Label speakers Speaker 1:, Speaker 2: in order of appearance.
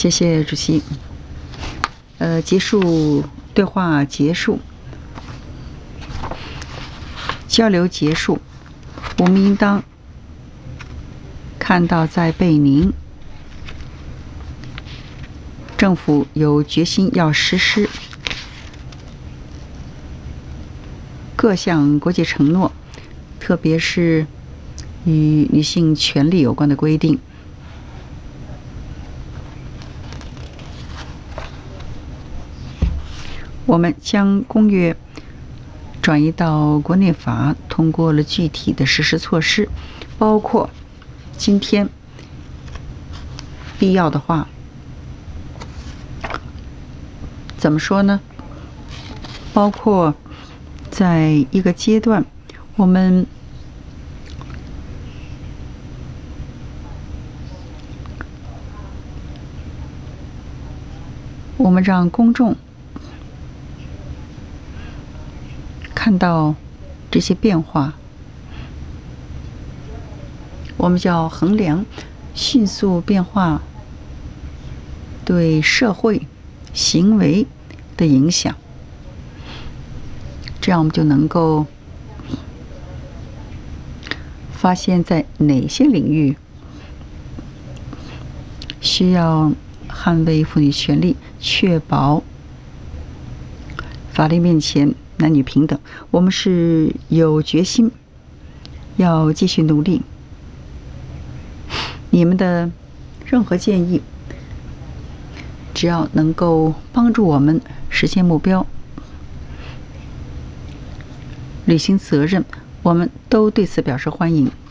Speaker 1: 谢谢主席。结束对话结束，交流结束，我们应当看到在贝宁，政府有决心要实施各项国际承诺，特别是与女性权利有关的规定。我们将公约转移到国内法，通过了具体的实施措施，包括今天必要的话，怎么说呢？包括在一个阶段，我们让公众看到这些变化，我们就要衡量迅速变化对社会行为的影响，这样我们就能够发现在哪些领域需要捍卫妇女权利，确保法律面前男女平等。我们是有决心要继续努力。你们的任何建议，只要能够帮助我们实现目标、履行责任，我们都对此表示欢迎。